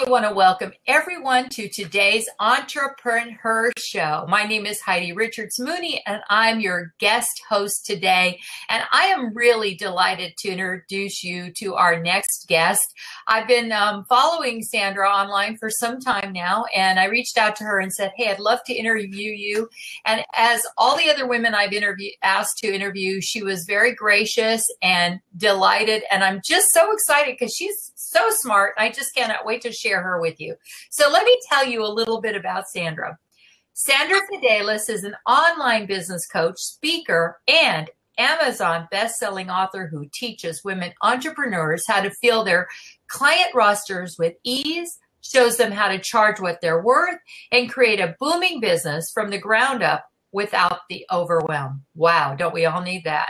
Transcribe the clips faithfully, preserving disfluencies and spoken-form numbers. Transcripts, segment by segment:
I want to welcome everyone to today's Entrepreneur Show. My name is Heidi Richards Mooney, and I'm your guest host today. And I am really delighted to introduce you to our next guest. I've been um, following Sandra online for some time now, and I reached out to her and said, hey, I'd love to interview you. And as all the other women I've interviewed, asked to interview, she was very gracious and delighted. And I'm just so excited because she's so smart. I just cannot wait to share her with you. So let me tell you a little bit about Sandra. Sandra Fidelis is an online business coach, speaker, and Amazon best-selling author who teaches women entrepreneurs how to fill their client rosters with ease, shows them how to charge what they're worth, and create a booming business from the ground up without the overwhelm. Wow, don't we all need that?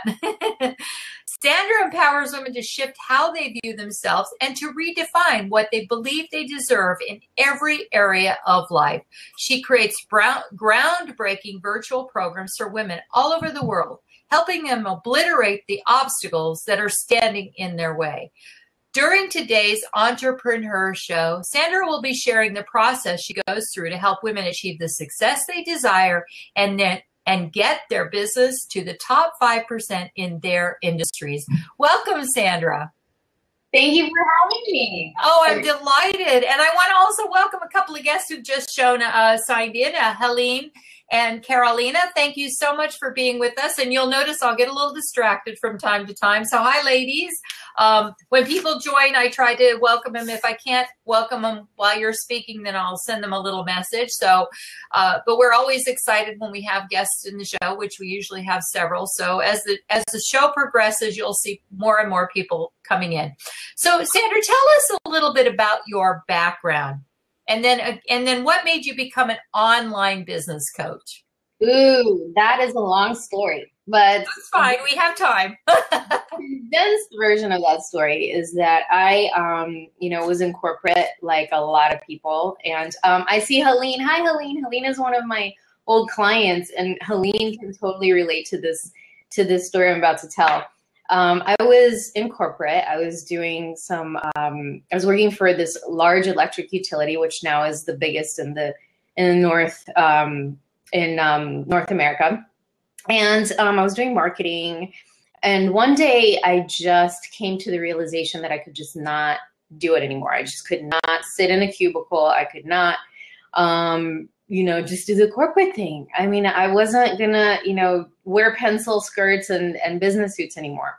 Sandra empowers women to shift how they view themselves and to redefine what they believe they deserve in every area of life. She creates groundbreaking virtual programs for women all over the world, helping them obliterate the obstacles that are standing in their way. During today's Entrepreneur Show, Sandra will be sharing the process she goes through to help women achieve the success they desire and then and get their business to the top five percent in their industries. Welcome, Sandra. Thank you for having me. Oh, I'm delighted. And I want to also welcome a couple of guests who've just shown uh, signed in, uh, Helene and Carolina. Thank you so much for being with us. And you'll notice I'll get a little distracted from time to time. So hi, ladies. Um, when people join, I try to welcome them. If I can't welcome them while you're speaking, then I'll send them a little message. So, uh, but we're always excited when we have guests in the show, which we usually have several. So as the, as the show progresses, you'll see more and more people coming in. So Sandra, tell us a little bit about your background. And then, uh, and then what made you become an online business coach? Ooh, that is a long story, but that's fine. We have time. The condensed version of that story is that I, um, you know, was in corporate like a lot of people, and um, I see Helene. Hi, Helene. Helene is one of my old clients, and Helene can totally relate to this to this story I'm about to tell. Um, I was in corporate. I was doing some, um, I was working for this large electric utility, which now is the biggest in the, in the North, um, in um, North America. And um, I was doing marketing. And one day I just came to the realization that I could just not do it anymore. I just could not sit in a cubicle. I could not, um, you know, just do the corporate thing. I mean, I wasn't gonna, you know, wear pencil skirts and, and business suits anymore.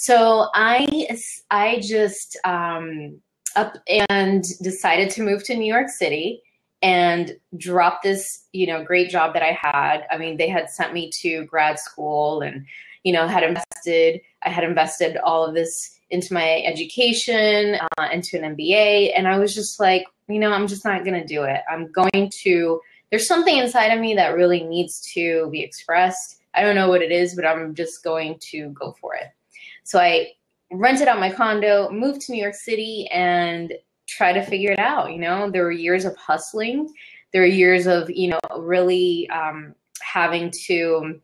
So I, I just um, up and decided to move to New York City and drop this, you know, great job that I had. I mean, they had sent me to grad school and, you know, had invested, I had invested all of this into my education, uh, into an M B A. And I was just like, you know, I'm just not going to do it. I'm going to, there's something inside of me that really needs to be expressed. I don't know what it is, but I'm just going to go for it. So I rented out my condo, moved to New York City, and try to figure it out. You know, there were years of hustling. There were years of, you know, really um, having to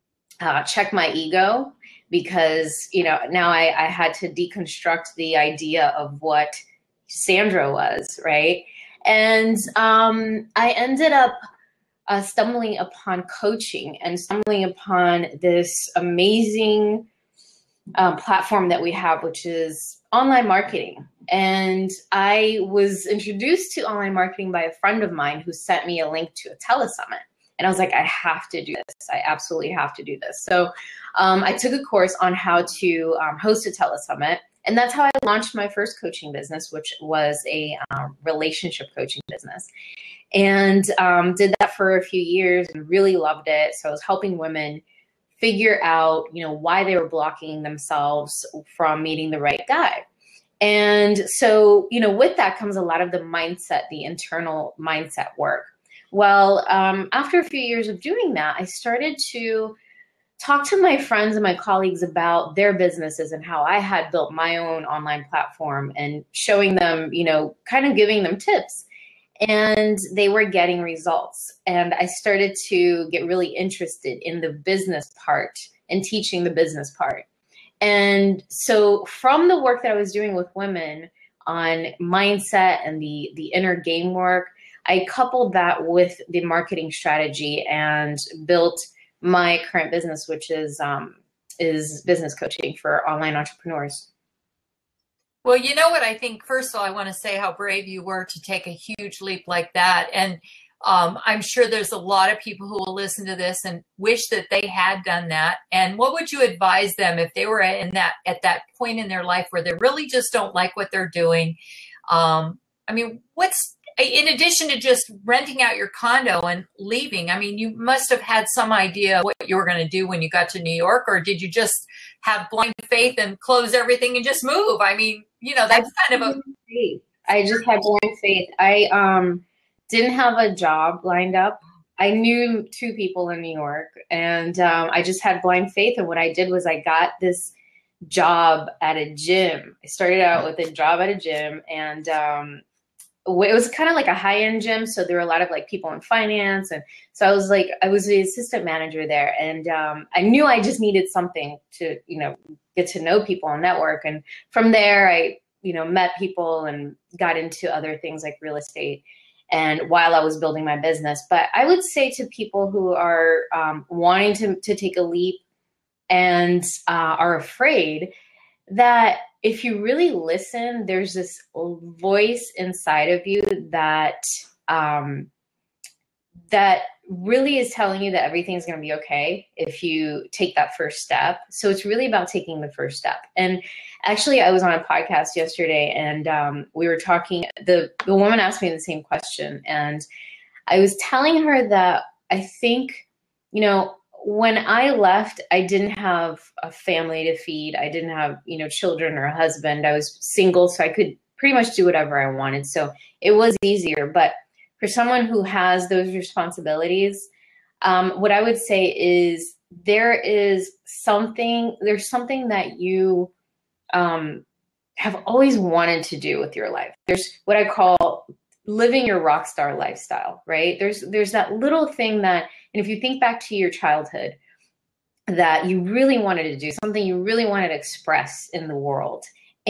uh, check my ego because, you know, now I, I had to deconstruct the idea of what Sandra was, right? And um, I ended up uh, stumbling upon coaching and stumbling upon this amazing um, platform that we have, which is online marketing. And I was introduced to online marketing by a friend of mine who sent me a link to a telesummit. And I was like, I have to do this. I absolutely have to do this. So um, I took a course on how to um, host a telesummit. And that's how I launched my first coaching business, which was a uh, relationship coaching business. And um, did that for a few years and really loved it. So I was helping women figure out, you know, why they were blocking themselves from meeting the right guy. And so, you know, with that comes a lot of the mindset, the internal mindset work. Well, um, after a few years of doing that, I started to talk to my friends and my colleagues about their businesses and how I had built my own online platform and showing them, you know, kind of giving them tips. And they were getting results. And I started to get really interested in the business part and teaching the business part. And so from the work that I was doing with women on mindset and the, the inner game work. I coupled that with the marketing strategy and built my current business, which is um, is business coaching for online entrepreneurs. Well, you know what I think, first of all, I want to say how brave you were to take a huge leap like that. And um, I'm sure there's a lot of people who will listen to this and wish that they had done that. And what would you advise them if they were in that at that point in their life where they really just don't like what they're doing? Um, I mean, what's, in addition to just renting out your condo and leaving, I mean, you must have had some idea what you were going to do when you got to New York, or did you just have blind faith and close everything and just move? I mean, you know, that's kind of a... I just had blind faith. I um, didn't have a job lined up. I knew two people in New York, and um, I just had blind faith. And what I did was I got this job at a gym. I started out with a job at a gym, and um, it was kind of like a high-end gym. So there were a lot of like people in finance. And so I was like, I was the assistant manager there. And um, I knew I just needed something to, you know, get to know people and network. And from there, I, you know, met people and got into other things like real estate. And while I was building my business, but I would say to people who are um, wanting to, to take a leap and uh, are afraid, that if you really listen, there's this voice inside of you that um, that really is telling you that everything's going to be okay if you take that first step. So it's really about taking the first step. And actually, I was on a podcast yesterday, and um, we were talking. The the woman asked me the same question, and I was telling her that I think, you know, when I left, I didn't have a family to feed. I didn't have, you know, children or a husband. I was single, so I could pretty much do whatever I wanted. So it was easier. But for someone who has those responsibilities, um, what I would say is there is something, there's something that you um, have always wanted to do with your life. There's what I call living your rock star lifestyle, right? There's there's that little thing that, and if you think back to your childhood, that you really wanted to do, something you really wanted to express in the world.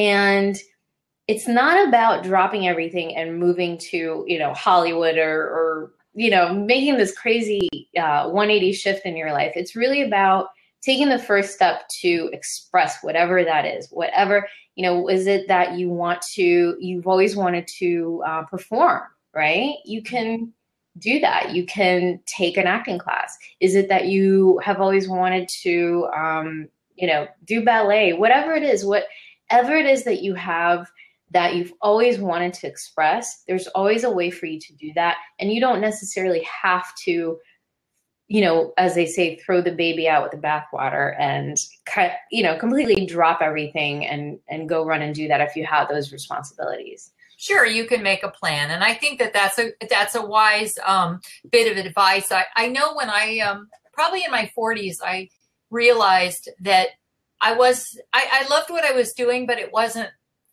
And it's not about dropping everything and moving to, you know, Hollywood or, or you know, making this crazy uh, one eighty shift in your life. It's really about taking the first step to express whatever that is, whatever, you know, is it that you want to, you've always wanted to uh, perform, right? You can do that. You can take an acting class. Is it that you have always wanted to, um, you know, do ballet, whatever it is, whatever it is that you have that you've always wanted to express, there's always a way for you to do that. And you don't necessarily have to, you know, as they say, throw the baby out with the bathwater and, you know, completely drop everything and, and go run and do that if you have those responsibilities. Sure, you can make a plan. And I think that that's a, that's a wise um, bit of advice. I, I know when I, um, probably in my forties, I realized that I was, I, I loved what I was doing, but it wasn't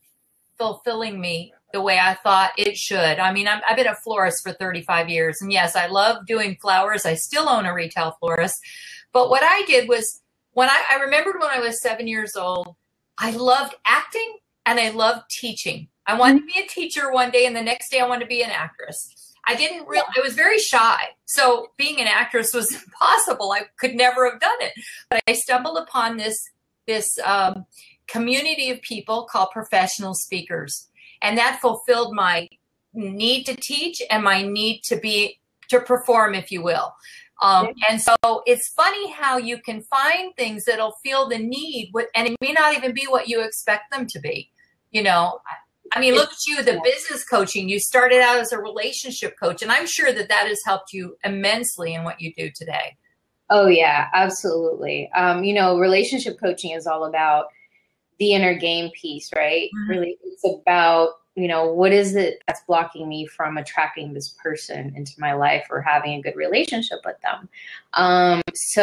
fulfilling me the way I thought it should. I mean, I'm, I've been a florist for thirty-five years. And yes, I love doing flowers. I still own a retail florist. But what I did was, when I, I remembered when I was seven years old, I loved acting and I loved teaching. I wanted to be a teacher one day, and the next day I wanted to be an actress. I didn't really, I was very shy. So being an actress was impossible. I could never have done it. But I stumbled upon this, this um, community of people called professional speakers. And that fulfilled my need to teach and my need to be, to perform, if you will. Um, and so it's funny how you can find things that'll feel the need, with, and it may not even be what you expect them to be. You know, I mean, look at you, the business coaching. You started out as a relationship coach, and I'm sure that that has helped you immensely in what you do today. Oh, yeah, absolutely. Um, you know, relationship coaching is all about the inner game piece, right? Mm-hmm. Really, it's about, you know, what is it that's blocking me from attracting this person into my life or having a good relationship with them? Um,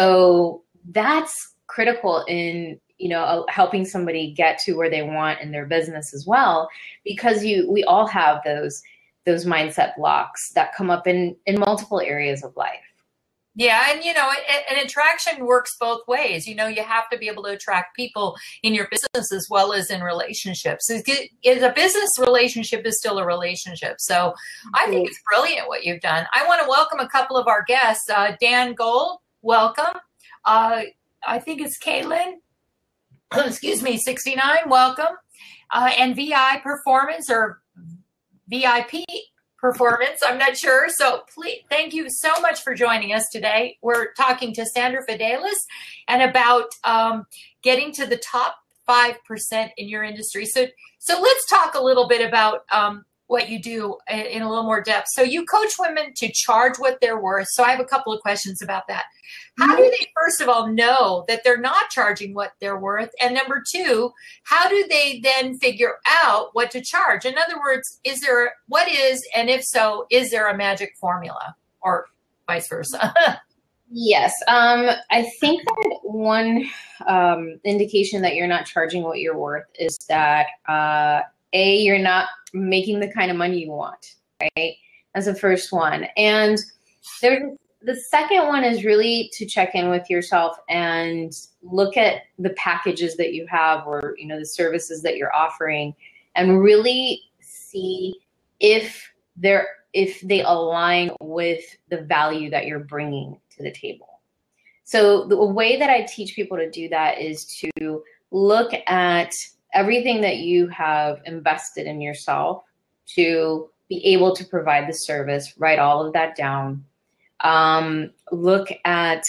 so that's critical in, you know, helping somebody get to where they want in their business as well, because you, we all have those, those mindset blocks that come up in, in multiple areas of life. Yeah, and you know, an attraction works both ways. You know, you have to be able to attract people in your business as well as in relationships. It- it- A business relationship is still a relationship. So I think it's brilliant what you've done. I want to welcome a couple of our guests. Uh, Dan Gold, welcome. Uh, I think it's Caitlin, excuse me, sixty-nine, welcome. Uh, and V I Performance or V I P Performance, I'm not sure. So please, thank you so much for joining us today. We're talking to Sandra Fidelis and about um, getting to the top five percent in your industry. So, so let's talk a little bit about um, what you do in, in a little more depth. So you coach women to charge what they're worth. So I have a couple of questions about that. How do they, first of all, know that they're not charging what they're worth? And number two, how do they then figure out what to charge? In other words, is there, what is, and if so, is there a magic formula or vice versa? Yes. Um, I think that one um, indication that you're not charging what you're worth is that, uh, A, you're not making the kind of money you want, right? That's the first one. And there's the second one is really to check in with yourself and look at the packages that you have or, you know, the services that you're offering and really see if they're, if they align with the value that you're bringing to the table. So the way that I teach people to do that is to look at everything that you have invested in yourself to be able to provide the service, write all of that down. Um, look at,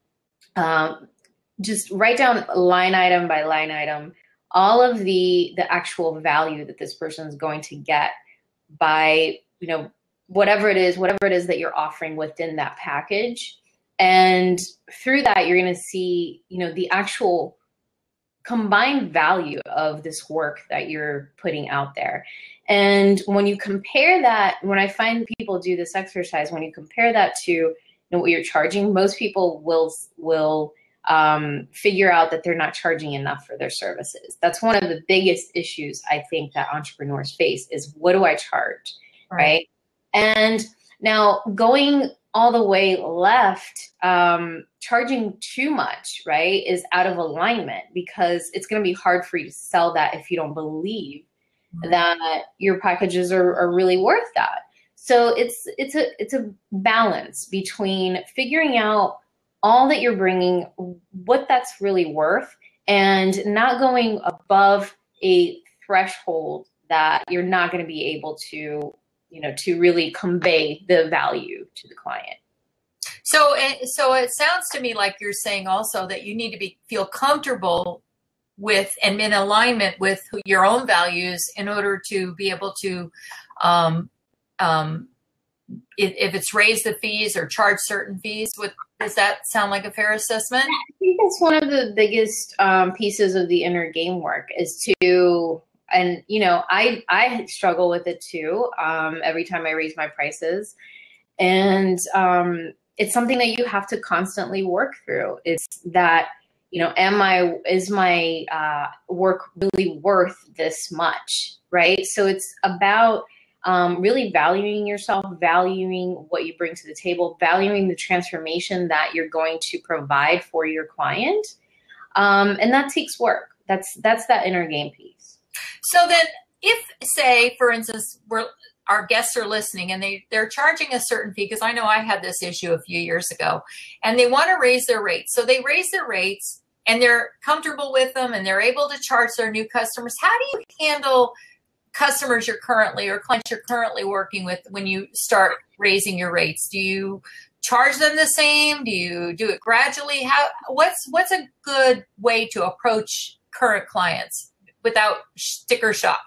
um, just write down line item by line item, all of the, the actual value that this person is going to get by, you know, whatever it is, whatever it is that you're offering within that package. And through that, you're going to see, you know, the actual combined value of this work that you're putting out there. And when you compare that, when I find people do this exercise, when you compare that to, you know, what you're charging, most people will will um, figure out that they're not charging enough for their services. That's one of the biggest issues I think that entrepreneurs face is, what do I charge, right? right? And now going all the way left, um, charging too much, right, is out of alignment because it's going to be hard for you to sell that if you don't believe that your packages are, are really worth that. So it's it's a it's a balance between figuring out all that you're bringing, what that's really worth, and not going above a threshold that you're not going to be able to, you know, to really convey the value to the client. So, so it sounds to me like you're saying also that you need to be feel comfortable with and in alignment with your own values in order to be able to, um, um, if, if it's raise the fees or charge certain fees. With, does that sound like a fair assessment? I think that's one of the biggest um, pieces of the inner game work is to, and you know, I I struggle with it too. Um, every time I raise my prices, and um, it's something that you have to constantly work through. It's that, you know, am I, is my uh, work really worth this much, right? So it's about um, really valuing yourself, valuing what you bring to the table, valuing the transformation that you're going to provide for your client. Um, and that takes work. That's, that's that inner game piece. So then if, say, for instance, we're, our guests are listening and they, they're charging a certain fee, because I know I had this issue a few years ago, and they want to raise their rates. So they raise their rates and they're comfortable with them and they're able to charge their new customers. How do you handle customers you're currently or clients you're currently working with when you start raising your rates? Do you charge them the same? Do you do it gradually? How, what's, what's a good way to approach current clients without sticker shock?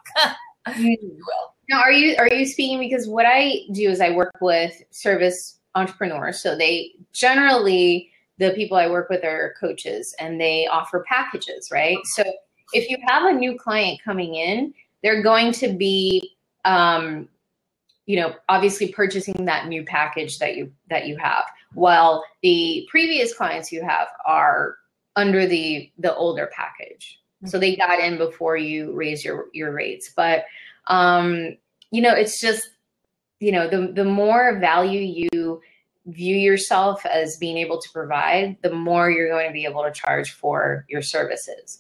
Well, now, are you are you speaking, because what I do is I work with service entrepreneurs. So they generally, the people I work with are coaches and they offer packages, right? So if you have a new client coming in, they're going to be, um, you know, obviously purchasing that new package that you that you have, while the previous clients you have are under the the older package. So they got in before you raise your your rates, but um, you know, it's just, you know, the the more value you view yourself as being able to provide, the more you're going to be able to charge for your services.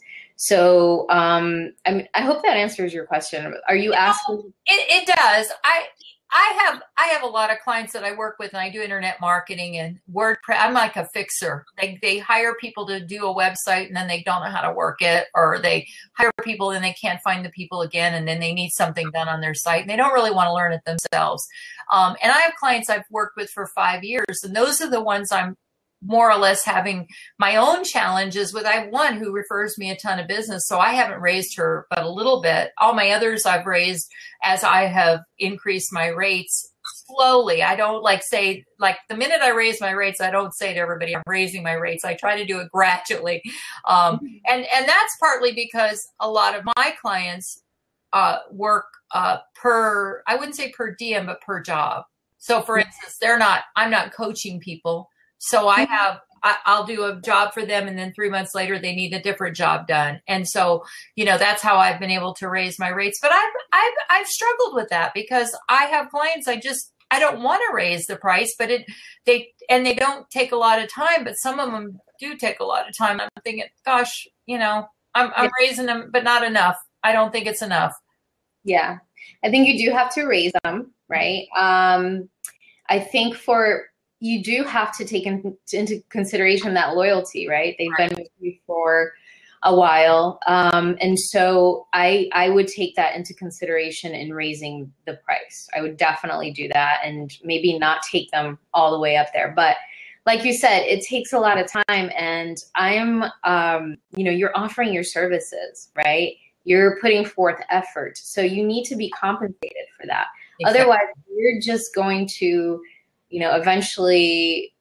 So um, I mean, I hope that answers your question. Are you, you asking? Know, it, it does. I I have I have a lot of clients that I work with, and I do internet marketing and WordPress. I'm like a fixer. They they hire people to do a website, and then they don't know how to work it, or they hire people and they can't find the people again, and then they need something done on their site, and they don't really want to learn it themselves. Um, and I have clients I've worked with for five years, and those are the ones I'm more or less having my own challenges with. I have one who refers me a ton of business, so I haven't raised her but a little bit. All my others I've raised as I have increased my rates slowly. I don't like say, like the minute I raise my rates, I don't say to everybody, I'm raising my rates. I try to do it gradually. Um, and, and that's partly because a lot of my clients uh, work uh, per, I wouldn't say per diem, but per job. So for instance, they're not, I'm not coaching people. So I have, I, I'll do a job for them, and then three months later they need a different job done. And so, you know, that's how I've been able to raise my rates. But I've, I've, I've struggled with that because I have clients, I just, I don't want to raise the price, but it, they, and they don't take a lot of time, but some of them do take a lot of time. I'm thinking, gosh, you know, I'm, I'm raising them, but not enough. I don't think it's enough. Yeah. I think you do have to raise them, right? Um, I think for, you do have to take in, into consideration that loyalty, right? They've Right. been with you for a while. Um, and so I, I would take that into consideration in raising the price. I would definitely do that, and maybe not take them all the way up there. But like you said, it takes a lot of time, and I'm, um, you know, you're offering your services, right? You're putting forth effort. So you need to be compensated for that. Exactly. Otherwise, you're just going to, you know, eventually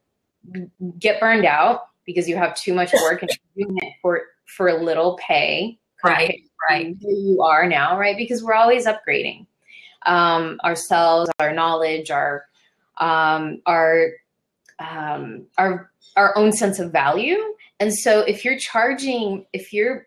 get burned out because you have too much work and you're doing it for, for a little pay. Right, right. Who you are now, right? Because we're always upgrading um, ourselves, our knowledge, our, um, our, um, our, our own sense of value. And so if you're charging, if you're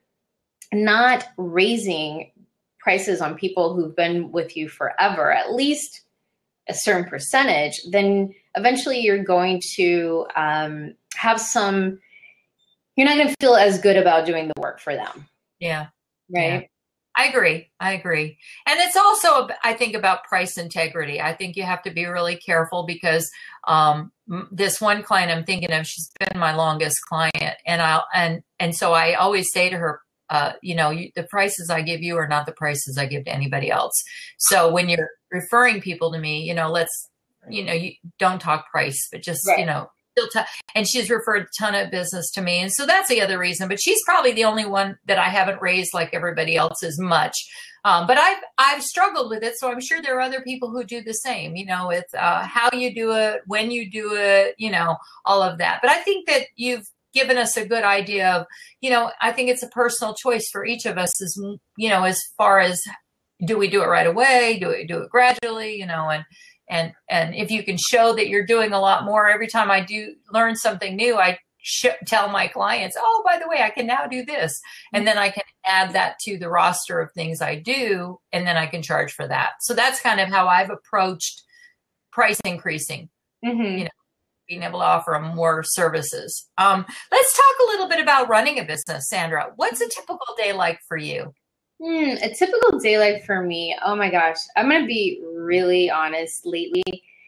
not raising prices on people who've been with you forever, at least a certain percentage, then eventually you're going to um, have some, you're not going to feel as good about doing the work for them. Yeah. Right. Yeah. I agree. I agree. And it's also, I think, about price integrity. I think you have to be really careful because um, this one client I'm thinking of, she's been my longest client. And I'll, and, and so I always say to her, Uh, you know, you, the prices I give you are not the prices I give to anybody else. So when you're referring people to me, you know, let's, you know, you don't talk price, but just, right. you know, still t- and she's referred a ton of business to me. And so that's the other reason, but she's probably the only one that I haven't raised like everybody else as much. Um, but I've, I've struggled with it. So I'm sure there are other people who do the same, you know, with uh, how you do it, when you do it, you know, all of that. But I think that you've given us a good idea of, you know, I think it's a personal choice for each of us is, you know, as far as do we do it right away? Do we do it gradually? You know, and, and, and if you can show that you're doing a lot more, every time I do learn something new, I sh- tell my clients, oh, by the way, I can now do this. And then I can add that to the roster of things I do, and then I can charge for that. So that's kind of how I've approached price increasing, mm-hmm. you know, being able to offer more services. Um, let's talk a little bit about running a business, Sandra. What's a typical day like for you? Hmm, a typical day like for me, oh my gosh, I'm going to be really honest. Lately,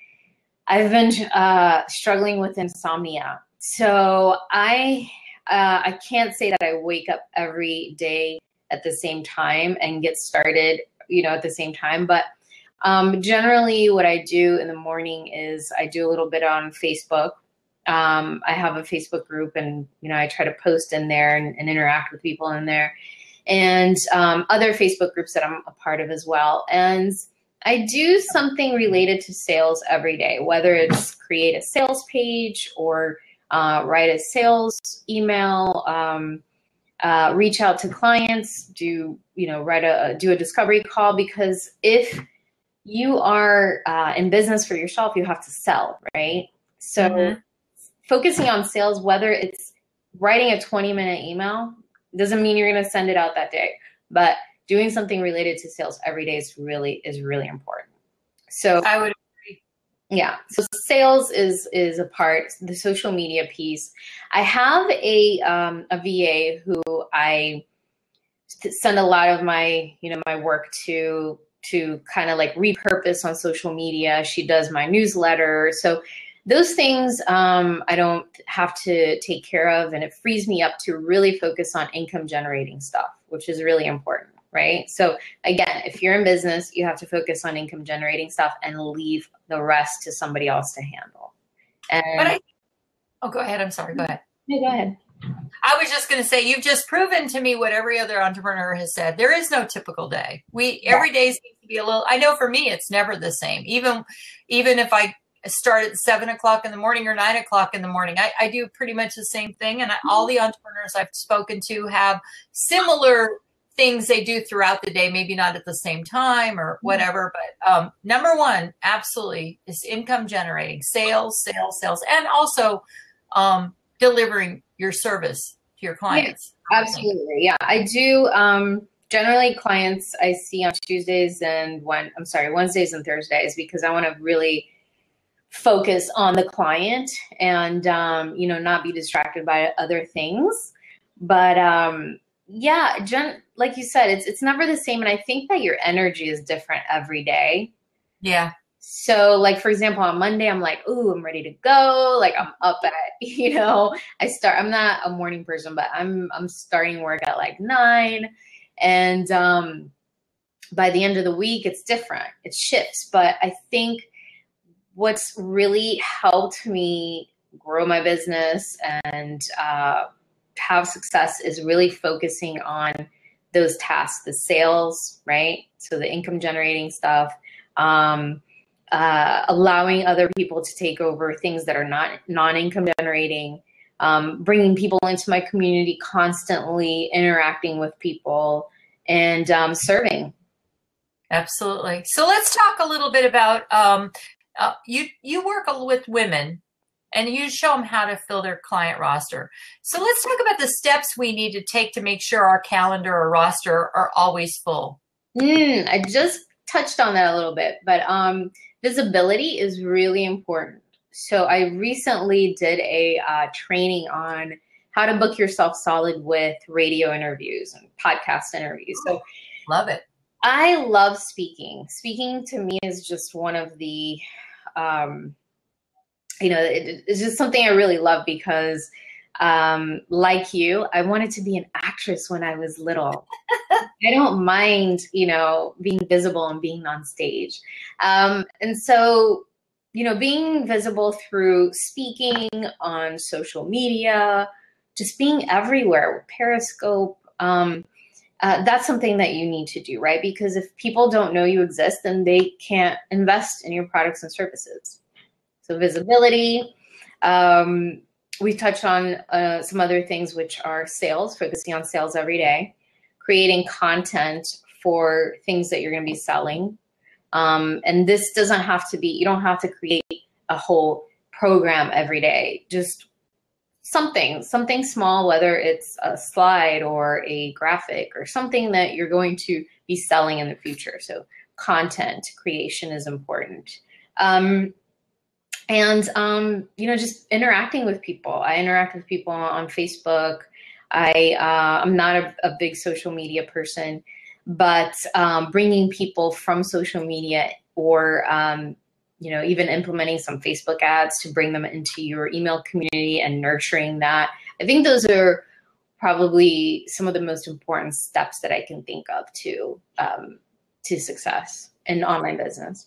I've been uh, struggling with insomnia. So I, uh, I can't say that I wake up every day at the same time and get started, you know, at the same time, but Um, generally what I do in the morning is I do a little bit on Facebook. Um, I have a Facebook group, and, you know, I try to post in there and, and interact with people in there, and um, other Facebook groups that I'm a part of as well. And I do something related to sales every day, whether it's create a sales page or uh, write a sales email, um, uh, reach out to clients, do, you know, write a, do a discovery call, because if you are uh, in business for yourself, you have to sell, right? So mm-hmm. focusing on sales, whether it's writing a twenty minute email, doesn't mean you're going to send it out that day, but doing something related to sales every day is really, is really important. So I would agree. Yeah. So sales is is a part, the social media piece. I have a um, a V A who I send a lot of my, you know, my work to to kind of like repurpose on social media. She does my newsletter. So those things um, I don't have to take care of, and it frees me up to really focus on income generating stuff, which is really important. Right. So again, if you're in business, you have to focus on income generating stuff and leave the rest to somebody else to handle. And But I, oh, go ahead. I'm sorry. Go ahead. yeah, go ahead. I was just going to say, you've just proven to me what every other entrepreneur has said. There is no typical day. We, Yeah. every day seems to be a little, I know for me, it's never the same. Even, even if I start at seven o'clock in the morning or nine o'clock in the morning, I, I do pretty much the same thing. And I, all the entrepreneurs I've spoken to have similar things they do throughout the day, maybe not at the same time or whatever. But um, number one, absolutely, is income generating, sales, sales, sales, and also um, delivering your service to your clients. Yeah, absolutely. Yeah, I do. Um, generally, clients I see on Tuesdays and when I'm sorry, Wednesdays and Thursdays, because I want to really focus on the client and um, you know, not be distracted by other things. But um, yeah, Jen, like you said, it's it's never the same, and I think that your energy is different every day. Yeah. So, like, for example, on Monday, I'm like, ooh, I'm ready to go. Like, I'm up at, you know, I start, I'm not a morning person, but I'm, I'm starting work at like nine. And um, by the end of the week, it's different. It shifts. But I think what's really helped me grow my business and uh, have success is really focusing on those tasks, the sales, right? So the income generating stuff, um, uh, allowing other people to take over things that are not non-income generating, um, bringing people into my community, constantly interacting with people, and um, serving. Absolutely. So let's talk a little bit about um, uh, you. You work with women, and you show them how to fill their client roster. So let's talk about the steps we need to take to make sure our calendar or roster are always full. Mm, I just touched on that a little bit, but um, visibility is really important. So I recently did a uh, training on how to book yourself solid with radio interviews and podcast interviews. So love it. I love speaking. Speaking to me is just one of the, um, you know, it, it's just something I really love because um, like you, I wanted to be an actress when I was little. I don't mind, you know, being visible and being on stage. Um, and so, you know, being visible through speaking on social media, just being everywhere with Periscope, um, uh, that's something that you need to do, right? Because if people don't know you exist, then they can't invest in your products and services. So visibility, um, we touched on uh, some other things, which are sales, focusing on sales every day, creating content for things that you're going to be selling. Um, and this doesn't have to be, you don't have to create a whole program every day, just something, something small, whether it's a slide or a graphic or something that you're going to be selling in the future. So content creation is important. Um, and, um, you know, just interacting with people. I interact with people on Facebook. I, uh, I'm not a, a big social media person, but um, bringing people from social media or, um, you know, even implementing some Facebook ads to bring them into your email community and nurturing that. I think those are probably some of the most important steps that I can think of to, um, to success in online business.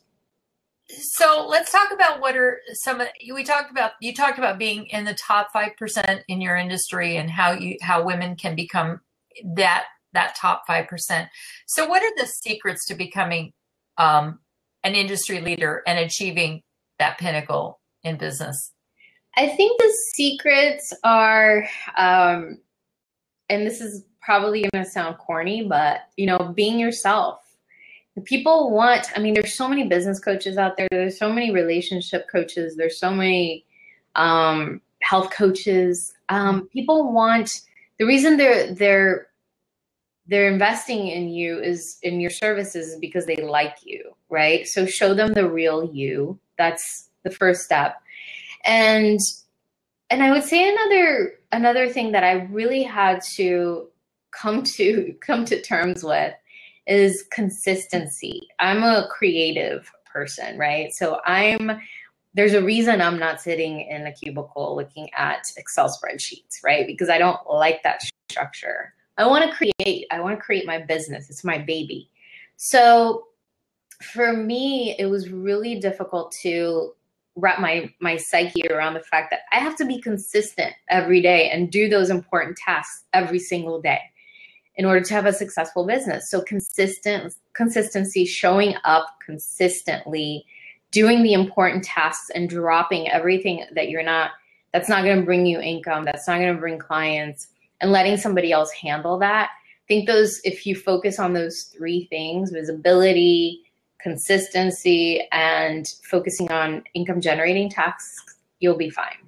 So let's talk about what are some of, we talked about, you talked about being in the top five percent in your industry and how you, how women can become that, that top five percent. So what are the secrets to becoming um, an industry leader and achieving that pinnacle in business? I think the secrets are, um, and this is probably going to sound corny, but, you know, being yourself. People want, I mean, there's so many business coaches out there. There's so many relationship coaches. There's so many um, health coaches. Um, people want, the reason they're, they're, they're investing in you is in your services is because they like you, right? So show them the real you. That's the first step. And and I would say another another thing that I really had to come to come to terms with is consistency. I'm a creative person, right? So I'm there's a reason I'm not sitting in a cubicle looking at Excel spreadsheets, right? Because I don't like that structure. I want to create. I want to create my business. It's my baby. So for me, it was really difficult to wrap my my psyche around the fact that I have to be consistent every day and do those important tasks every single day in order to have a successful business. So consistent consistency, showing up consistently, doing the important tasks and dropping everything that you're not, that's not going to bring you income, that's not going to bring clients, and letting somebody else handle that. I think those, if you focus on those three things, visibility, consistency, and focusing on income generating tasks, you'll be fine.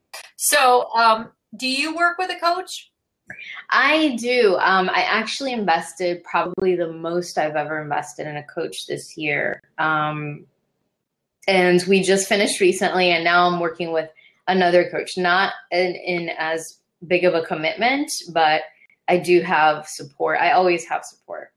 So um, do you work with a coach? I do. Um, I actually invested probably the most I've ever invested in a coach this year. Um, and we just finished recently, and now I'm working with another coach, not in, in as big of a commitment, but I do have support. I always have support.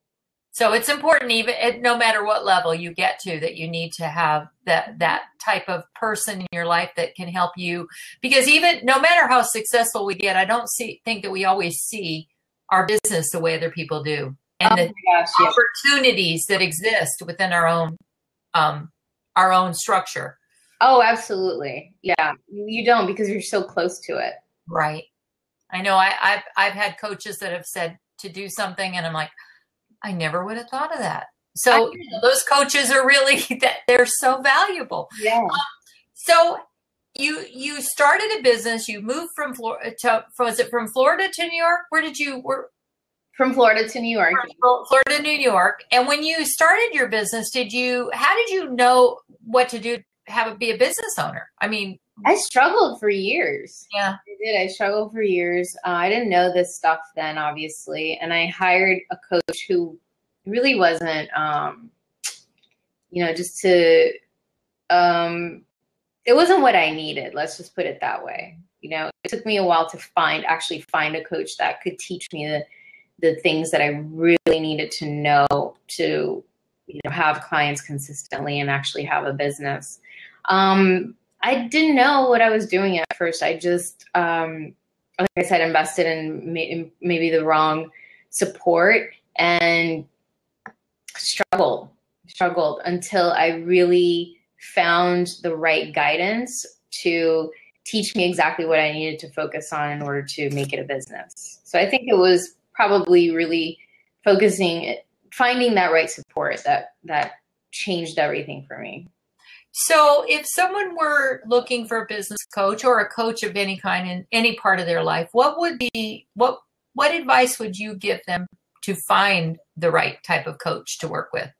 So it's important, even no matter what level you get to, that you need to have that that type of person in your life that can help you. Because even no matter how successful we get, I don't see think that we always see our business the way other people do, and oh the gosh, yes. opportunities that exist within our own um, our own structure. Oh, absolutely. Yeah, you don't, because you're so close to it. Right. I know. I, I've I've had coaches that have said to do something, and I'm like, I never would have thought of that. So those coaches are really, that they're so valuable. Yeah. Um, so you you started a business. You moved from Florida to, was it from Florida to New York? Where did you work? From Florida to New York. From Florida, New York. And when you started your business, did you? How did you know what to do? Have be a business owner? I mean, I struggled for years. Yeah, I did. I struggled for years. Uh, I didn't know this stuff then, obviously. And I hired a coach who really wasn't, um, you know, just to, um, it wasn't what I needed. Let's just put it that way. You know, it took me a while to find, actually find a coach that could teach me the, the things that I really needed to know to, you know, have clients consistently and actually have a business. Um, I didn't know what I was doing at first. I just, um, like I said, invested in, may- in maybe the wrong support and struggled, struggled until I really found the right guidance to teach me exactly what I needed to focus on in order to make it a business. So I think it was probably really focusing, finding that right support that, that changed everything for me. So if someone were looking for a business coach or a coach of any kind in any part of their life, what would be, what, what advice would you give them to find the right type of coach to work with?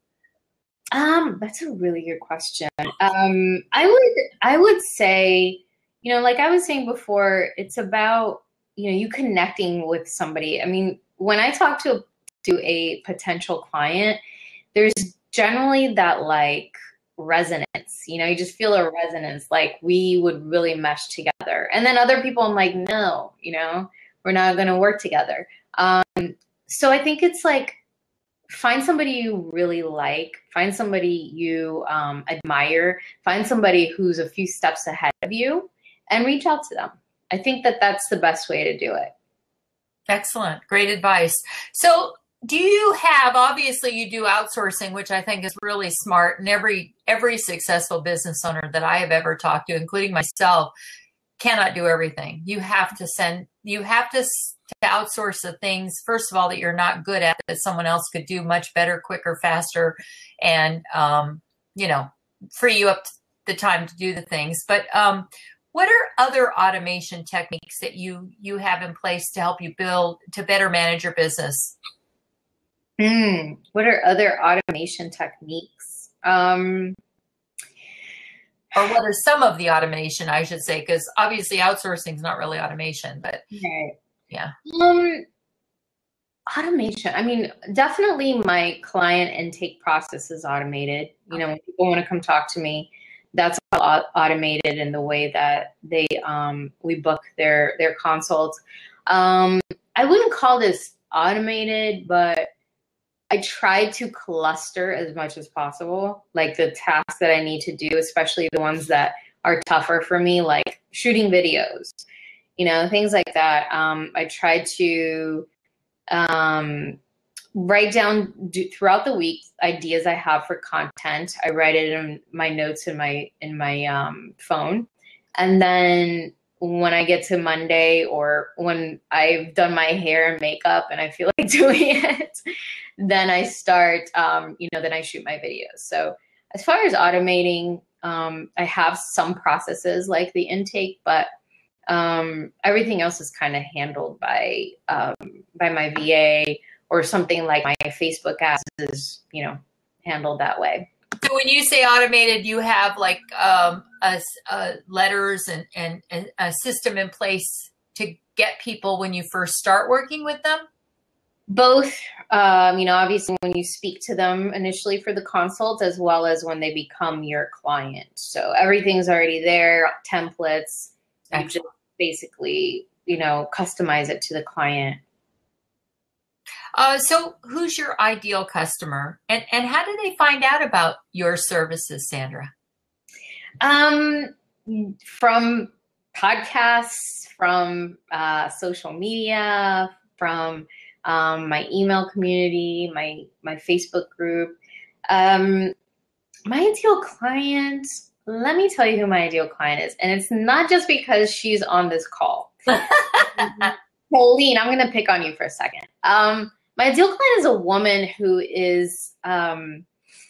Um, that's a really good question. Um, I would, I would say, you know, like I was saying before, it's about, you know, you connecting with somebody. I mean, when I talk to, to a potential client, there's generally that like resonance, you know, you just feel a resonance, like we would really mesh together. And then other people, I'm like, no, you know, we're not going to work together. Um, so I think it's like, find somebody you really like, find somebody you um, admire, find somebody who's a few steps ahead of you and reach out to them. I think that that's the best way to do it. Excellent. Great advice. So do you have, obviously you do outsourcing, which I think is really smart, and every, every successful business owner that I have ever talked to, including myself, cannot do everything. You have to send, you have to, to outsource the things, first of all, that you're not good at, that someone else could do much better, quicker, faster, and, um, you know, free you up the time to do the things. But um, what are other automation techniques that you, you have in place to help you build, to better manage your business? Hmm. What are other automation techniques? Um, Or what are some of the automation, I should say, because obviously outsourcing is not really automation, but right. yeah. Um, automation. I mean, definitely my client intake process is automated. You know, when people want to come talk to me, that's all au- automated in the way that they um, we book their their consults. Um, I wouldn't call this automated, but I try to cluster as much as possible, like the tasks that I need to do, especially the ones that are tougher for me, like shooting videos, you know, things like that. Um, I try to um, write down do, throughout the week ideas I have for content. I write it in my notes in my in my um, phone, and then when I get to Monday or when I've done my hair and makeup and I feel like doing it, then I start. Um, you know, then I shoot my videos. So as far as automating, um, I have some processes like the intake, but um, everything else is kind of handled by um, by my V A, or something like my Facebook ads is, you know, handled that way. So when you say automated, you have like um, a, a letters and, and, and a system in place to get people when you first start working with them? Both, um, you know, obviously when you speak to them initially for the consult, as well as when they become your client. So everything's already there, templates. You just basically, you know, customize it to the client. Uh, so who's your ideal customer, and, and how do they find out about your services, Sandra? Um, from podcasts, from uh, social media, from um, my email community, my my Facebook group. Um, my ideal client, let me tell you who my ideal client is. And it's not just because she's on this call. Pauline, I'm going to pick on you for a second. Um, my ideal client is a woman who is, um,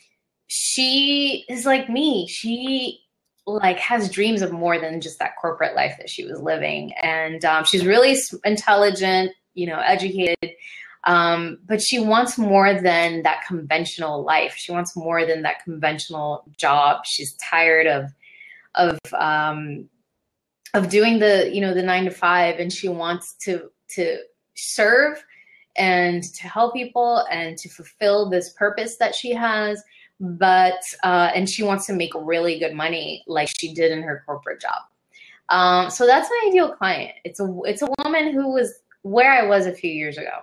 she is like me. She like has dreams of more than just that corporate life that she was living. And um, she's really intelligent, you know, educated. Um, but she wants more than that conventional life. She wants more than that conventional job. She's tired of, of, um, of doing the, you know, the nine to five, and she wants to, to serve and to help people and to fulfill this purpose that she has. But, uh, and she wants to make really good money like she did in her corporate job. Um, so that's my ideal client. It's a, it's a woman who was where I was a few years ago.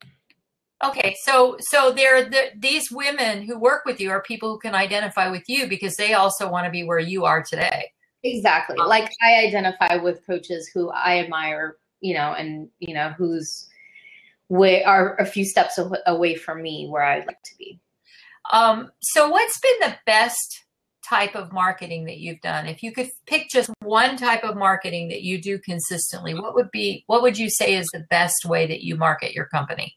Okay, so so they're the, these women who work with you are people who can identify with you because they also want to be where you are today. Exactly. Like I identify with coaches who I admire, you know, and you know who's way are a few steps away from me where I'd like to be. Um, so what's been the best type of marketing that you've done? If you could pick just one type of marketing that you do consistently, what would be what would you say is the best way that you market your company?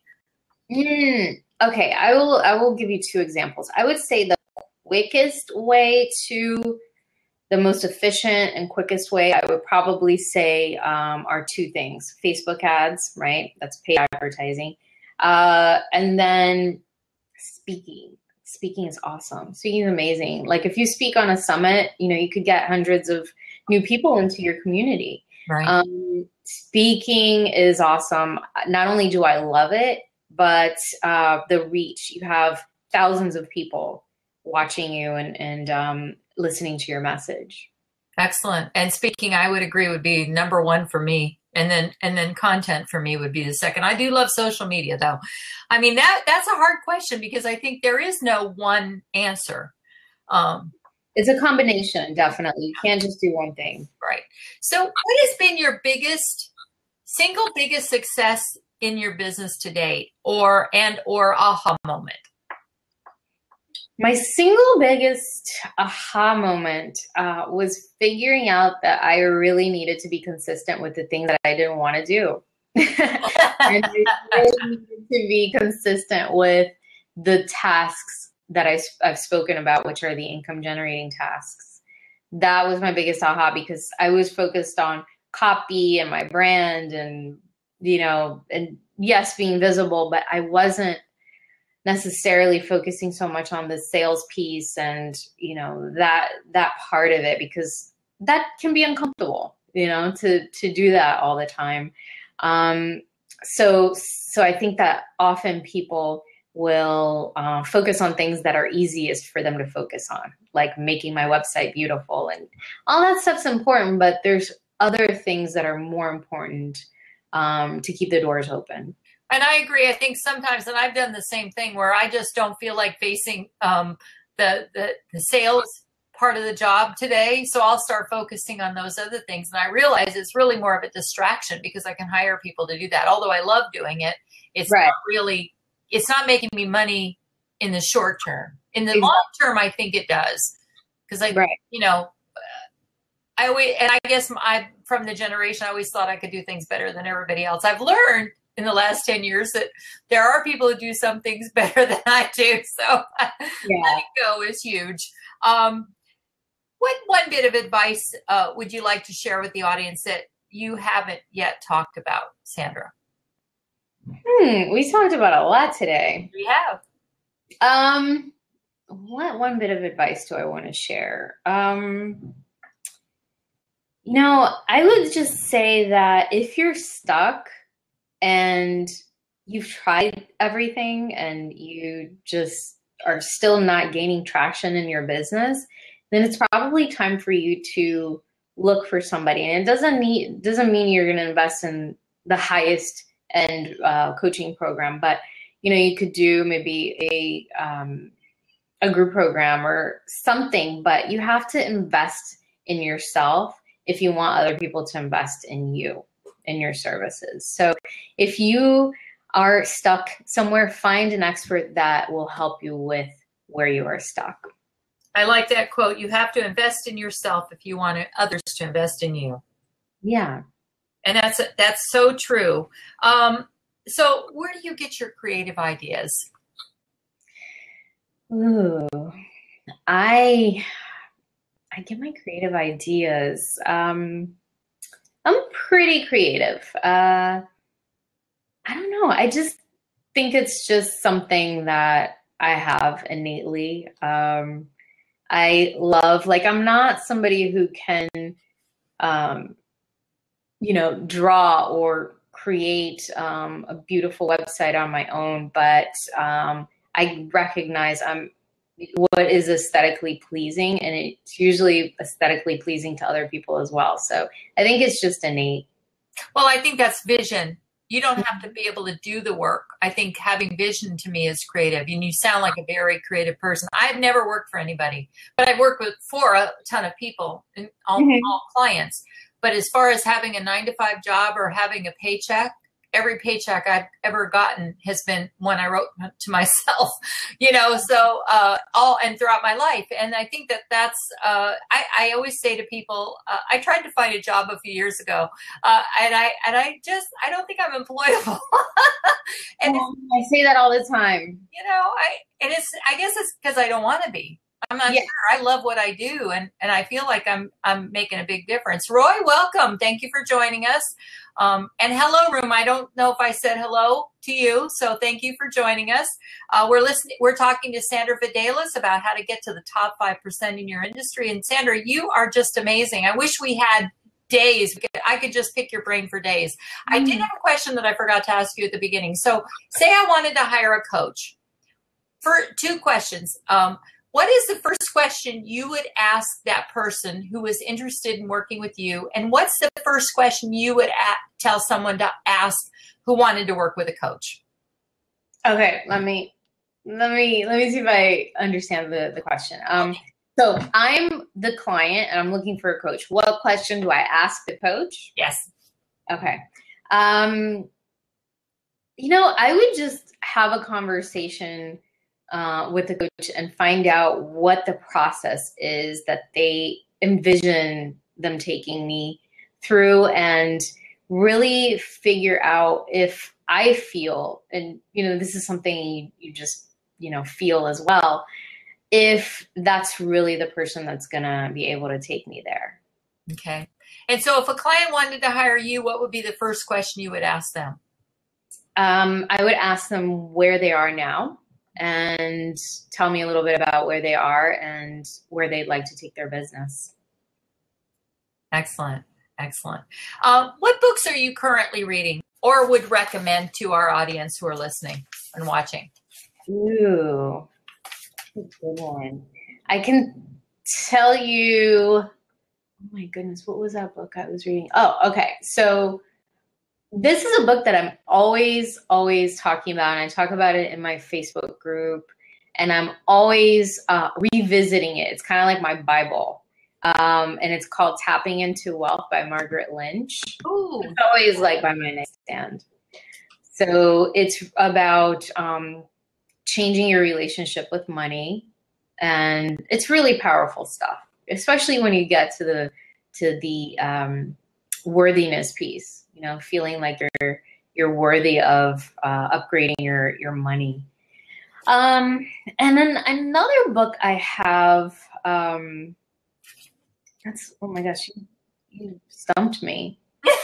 Mm, okay, I will I will give you two examples. I would say the quickest way to the most efficient and quickest way, I would probably say um, are two things. Facebook ads, right? That's paid advertising. Uh, and then speaking. Speaking is awesome. Speaking is amazing. Like if you speak on a summit, you know, you could get hundreds of new people into your community. Right. Um, speaking is awesome. Not only do I love it, but uh, the reach. You have thousands of people watching you and, and um, listening to your message. Excellent. And speaking, I would agree, would be number one for me. And then and then content for me would be the second. I do love social media, though. I mean, that that's a hard question because I think there is no one answer. Um, it's a combination, definitely. You can't just do one thing. Right. So what has been your biggest, single biggest success in your business to date, or and or aha moment? My single biggest aha moment uh, was figuring out that I really needed to be consistent with the things that I didn't want to do. And I really needed to be consistent with the tasks that I, I've spoken about, which are the income generating tasks. That was my biggest aha because I was focused on copy and my brand and, you know, and yes, being visible, but I wasn't necessarily focusing so much on the sales piece and, you know, that, that part of it, because that can be uncomfortable, you know, to, to do that all the time. Um, so, so I think that often people will uh, focus on things that are easiest for them to focus on, like making my website beautiful, and all that stuff's important, but there's other things that are more important um, to keep the doors open. And I agree. I think sometimes, and I've done the same thing, where I just don't feel like facing um, the, the the sales part of the job today. So I'll start focusing on those other things. And I realize it's really more of a distraction because I can hire people to do that. Although I love doing it, it's Right. not really, it's not making me money in the short term. In the Exactly. long term, I think it does. Because I, Right. you know, I always, and I guess I, from the generation, I always thought I could do things better than everybody else. I've learned in the last ten years that there are people who do some things better than I do. So Yeah. letting go is huge. Um, what one bit of advice uh, would you like to share with the audience that you haven't yet talked about, Sandra? Hmm, we talked about a lot today. We have. Um, what one bit of advice do I want to share? Um, you know, I would just say that if you're stuck and you've tried everything and you just are still not gaining traction in your business, then it's probably time for you to look for somebody. And it doesn't need doesn't mean you're going to invest in the highest end uh, coaching program, but you know, you could do maybe a um, a group program or something. But you have to invest in yourself if you want other people to invest in you, in your services. So if you are stuck somewhere, find an expert that will help you with where you are stuck. I like that quote. You have to invest in yourself if you want others to invest in you. Yeah. And that's that's so true. Um, so where do you get your creative ideas? Ooh, I I get my creative ideas. Um, I'm pretty creative. Uh, I don't know. I just think it's just something that I have innately. Um, I love, like, I'm not somebody who can, um, you know, draw or create um, a beautiful website on my own, but um, I recognize I'm what is aesthetically pleasing, and it's usually aesthetically pleasing to other people as well. So I think it's just innate. Well, I think that's vision. You don't have to be able to do the work. I think having vision to me is creative. And you sound like a very creative person. I've never worked for anybody, but I've worked with for a ton of people and all, mm-hmm. all clients. But as far as having a nine to five job or having a paycheck, every paycheck I've ever gotten has been one I wrote to myself, you know, so uh, all and throughout my life. And I think that that's, uh, I, I always say to people, uh, I tried to find a job a few years ago uh, and I, and I just, I don't think I'm employable. and oh, I say that all the time. You know, I, and it's, I guess it's because I don't want to be. I'm not yeah. sure. I love what I do, and, and I feel like I'm I'm making a big difference. Roy, welcome. Thank you for joining us. Um, and hello, room. I don't know if I said hello to you, so thank you for joining us. Uh, we're listening. We're talking to Sandra Vadelis about how to get to the top five percent in your industry. And Sandra, you are just amazing. I wish we had days. I could just pick your brain for days. Mm. I did have a question that I forgot to ask you at the beginning. So, say I wanted to hire a coach. For two questions. Um, What is the first question you would ask that person who is interested in working with you? And what's the first question you would a- tell someone to ask who wanted to work with a coach? Okay, let me let me let me see if I understand the, the question. Um, so I'm the client and I'm looking for a coach. What question do I ask the coach? Yes. Okay. Um, you know, I would just have a conversation Uh, with the coach and find out what the process is that they envision them taking me through, and really figure out if I feel, and you know, this is something you, you just, you know, feel as well, if that's really the person that's gonna be able to take me there. Okay. And so if a client wanted to hire you, what would be the first question you would ask them? Um, I would ask them where they are now, and tell me a little bit about where they are and where they'd like to take their business. Excellent. Excellent. Uh, what books are you currently reading or would recommend to our audience who are listening and watching? Ooh, that's a good one. I can tell you, oh my goodness, what was that book I was reading? Oh, okay. So this is a book that I'm always, always talking about, and I talk about it in my Facebook group, and I'm always uh, revisiting it. It's kind of like my Bible, um, and it's called Tapping into Wealth by Margaret Lynch. Ooh. It's always like by my nightstand. So it's about um, changing your relationship with money, and it's really powerful stuff, especially when you get to the to the um, worthiness piece. You know, feeling like you're you're worthy of uh, upgrading your your money. Um, and then another book I have. Um, that's oh my gosh, you, you stumped me.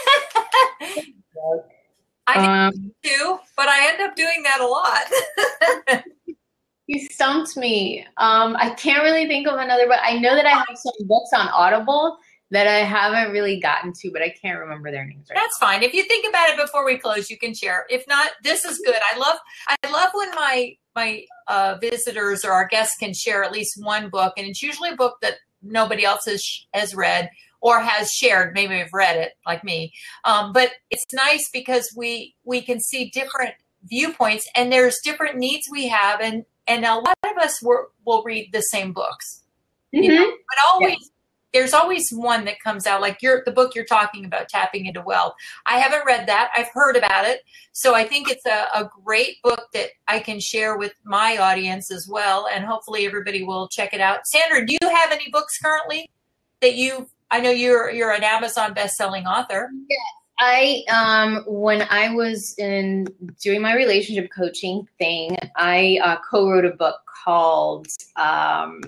I um, do, but I end up doing that a lot. You stumped me. Um, I can't really think of another, but I know that I have some books on Audible that I haven't really gotten to, but I can't remember their names right That's now. Fine. If you think about it before we close, you can share. If not, this is good. I love I love when my my uh, visitors or our guests can share at least one book, and it's usually a book that nobody else has has read or has shared. Maybe have read it, like me. Um, but it's nice because we we can see different viewpoints, and there's different needs we have, and and a lot of us will, will read the same books. Mm-hmm. You know? But always. Yeah. There's always one that comes out, like your the book you're talking about, Tapping into Wealth. I haven't read that. I've heard about it. So I think it's a, a great book that I can share with my audience as well. And hopefully everybody will check it out. Sandra, do you have any books currently that you, I know you're you're an Amazon best-selling author. Yes. I, um, when I was in doing my relationship coaching thing, I uh, co-wrote a book called, um,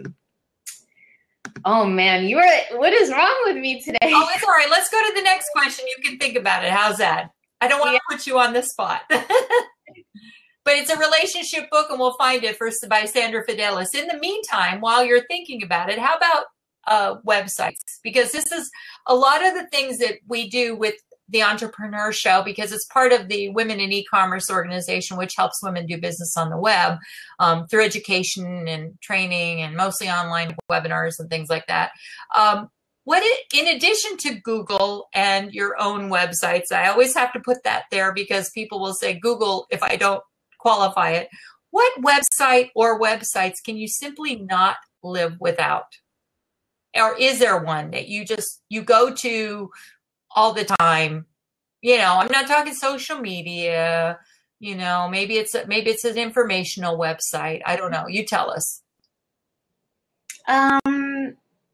oh man, you are, what is wrong with me today? Oh, it's all right. Let's go to the next question. You can think about it. How's that? I don't want yeah. to put you on the spot. But it's a relationship book, and we'll find it first by Sandra Fidelis. In the meantime, while you're thinking about it, how about uh, websites? Because this is a lot of the things that we do with the Entrepreneur Show, because it's part of the Women in E-commerce organization, which helps women do business on the web um, through education and training and mostly online webinars and things like that. Um, what it, in addition to Google and your own websites, I always have to put that there because people will say Google if I don't qualify it. What website or websites can you simply not live without? Or is there one that you just, you go to all the time? You know, I'm not talking social media, you know, maybe it's, a, maybe it's an informational website. I don't know. You tell us. Um,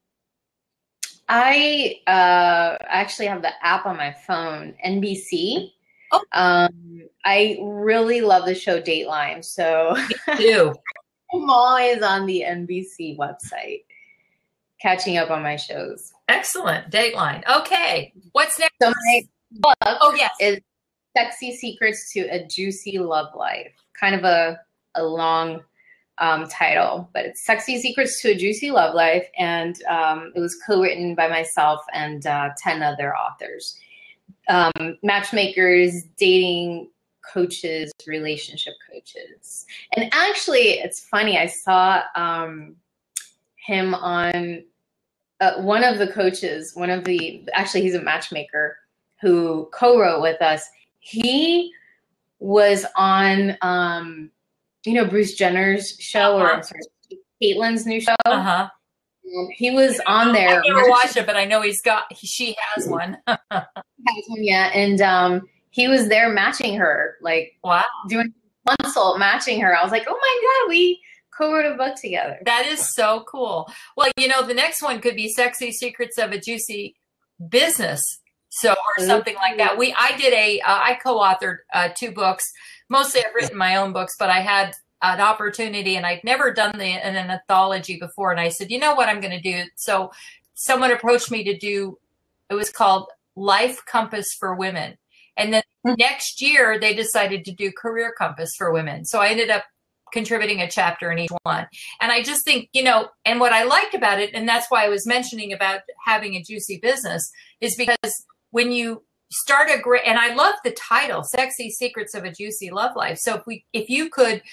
I, uh, actually have the app on my phone, N B C. Oh. Um, I really love the show Dateline. So Me too. I'm always on the N B C website, catching up on my shows. Excellent. Dateline. Okay. What's next? So my book oh, yes. is Sexy Secrets to a Juicy Love Life. Kind of a, a long um, title, but it's Sexy Secrets to a Juicy Love Life. And um, it was co-written by myself and uh, ten other authors. Um, matchmakers, dating coaches, relationship coaches. And actually, it's funny. I saw um, him on uh, one of the coaches, one of the, actually he's a matchmaker who co-wrote with us. He was on, um, you know, Bruce Jenner's show, uh-huh. or I'm sorry, Caitlyn's new show. Uh-huh. He was on there. I never watched it, but I know he's got, he, she has one. has one, yeah. And um, he was there matching her, like wow, doing consult matching her. I was like, oh my God, we co-wrote a book together. That is so cool. Well, you know, the next one could be Sexy Secrets of a Juicy Business. So, or something like that. We, I did a, uh, I co-authored uh, two books. Mostly I've written my own books, but I had an opportunity, and I'd never done the, an anthology before. And I said, you know what I'm going to do? So someone approached me to do, it was called Life Compass for Women. And then next year they decided to do Career Compass for Women. So I ended up contributing a chapter in each one. And I just think, you know, and what I liked about it, and that's why I was mentioning about having a juicy business, is because when you start a great, and I love the title, Sexy Secrets of a Juicy Love Life. So if we, if you could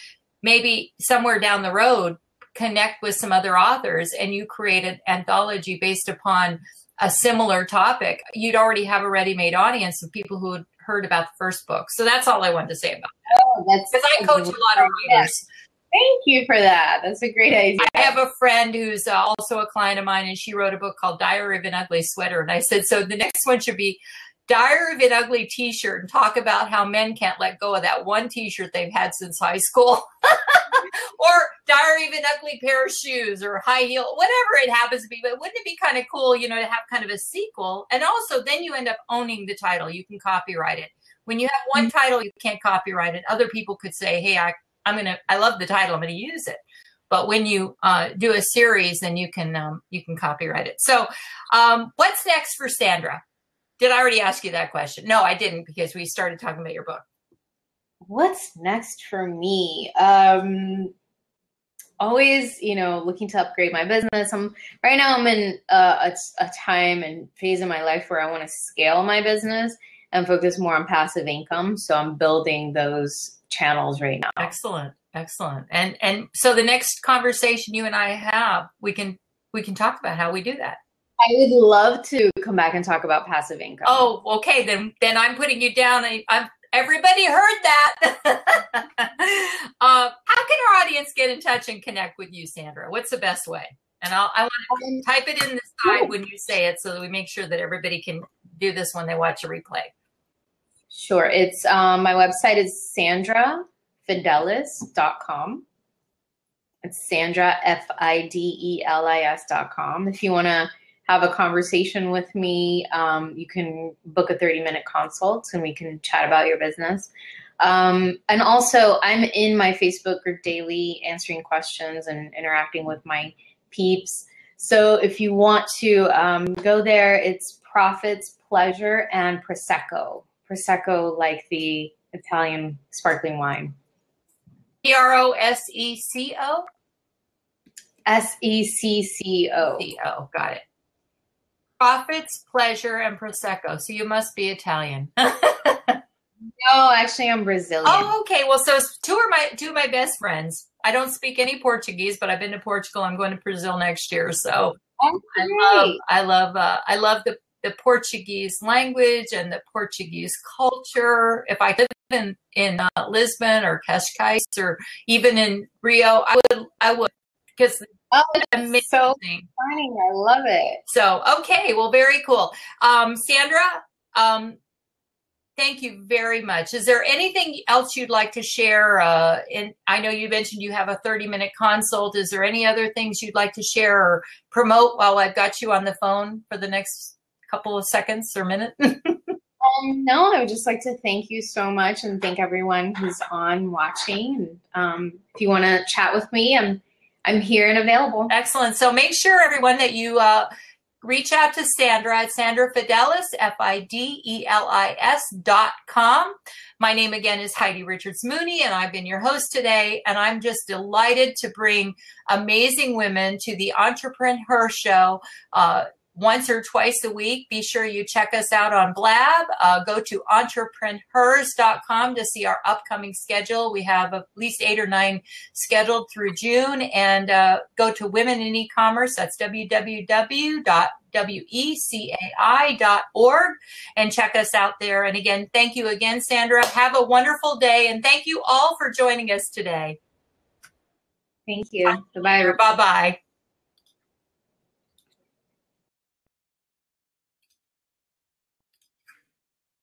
maybe somewhere down the road, connect with some other authors and you create an anthology based upon a similar topic, you'd already have a ready-made audience of people who had heard about the first book. So that's all I wanted to say about it. Oh, that's because I coach a lot of writers. Thank you for that. That's a great idea. I have a friend who's uh, also a client of mine, and she wrote a book called Diary of an Ugly Sweater. And I said, so the next one should be Diary of an Ugly T-shirt, and talk about how men can't let go of that one T-shirt they've had since high school. Or Diary of an Ugly Pair of Shoes, or High Heel, whatever it happens to be. But wouldn't it be kind of cool, you know, to have kind of a sequel? And also then you end up owning the title. You can copyright it. When you have one title, you can't copyright it. Other people could say, hey, I, I'm going to, I love the title, I'm going to use it. But when you uh, do a series, then you can, um, you can copyright it. So um, what's next for Sandra? Did I already ask you that question? No, I didn't, because we started talking about your book. What's next for me? Um, always, you know, looking to upgrade my business. I'm right now I'm in uh, a, a time and phase in my life where I want to scale my business and focus more on passive income. So I'm building those channels right now. Excellent. Excellent. And, and so the next conversation you and I have, we can, we can talk about how we do that. I would love to come back and talk about passive income. Oh, okay. Then, then I'm putting you down. I, I'm, everybody heard that. uh, how can our audience get in touch and connect with you, Sandra? What's the best way? And I'll, I want to um, type it in the side when you say it, so that we make sure that everybody can do this when they watch a replay. Sure. It's um, my website is sandra fidelis dot com. It's Sandra, F I D E L I S dot com. If you want to have a conversation with me, um, you can book a thirty minute consult and we can chat about your business. Um, and also, I'm in my Facebook group daily, answering questions and interacting with my peeps. So if you want to um, go there, it's Profits, Pleasure, and Prosecco. Prosecco, like the Italian sparkling wine. P R O S E C O? S E C C O. C O, got it. Profits, Pleasure, and Prosecco. So you must be Italian. No, actually, I'm Brazilian. Oh, okay. Well, so two are my two of my best friends. I don't speak any Portuguese, but I've been to Portugal. I'm going to Brazil next year. So oh, I love, I love, uh, I love the, the Portuguese language and the Portuguese culture. If I live in in uh, Lisbon or Cascais or even in Rio, I would, I would, because oh, it's amazing. So funny. I love it. So okay, well, very cool. Um, Sandra, um, thank you very much. Is there anything else you'd like to share? Uh, in, I know you mentioned you have a thirty minute consult. Is there any other things you'd like to share or promote while I've got you on the phone for the next couple of seconds or minute? um, no, I would just like to thank you so much and thank everyone who's on watching. Um, if you want to chat with me, I'm, I'm here and available. Excellent. So make sure, everyone, that you uh, reach out to Sandra at Sandra Fidelis, F I D E L I S dot com. My name again is Heidi Richards Mooney, and I've been your host today. And I'm just delighted to bring amazing women to the Entrepreneur Show uh, once or twice a week. Be sure you check us out on Blab. Uh, go to entrepreneurs dot com to see our upcoming schedule. We have at least eight or nine scheduled through June. And uh, go to Women in E-Commerce. That's w w w dot wecai dot org and check us out there. And again, thank you again, Sandra. Have a wonderful day. And thank you all for joining us today. Thank you. Bye-bye. Bye-bye.